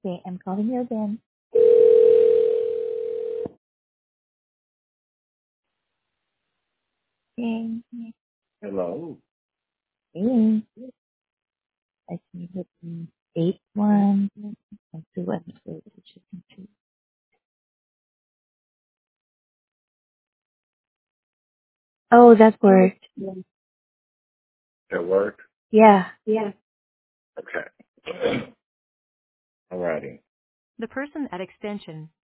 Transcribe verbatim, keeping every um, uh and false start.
Okay, I'm calling you again. Okay. Hello. Okay. I see it in eight one. One two one two. Oh, that worked. At work? Yeah. Yeah. Okay. Alrighty. The person at extension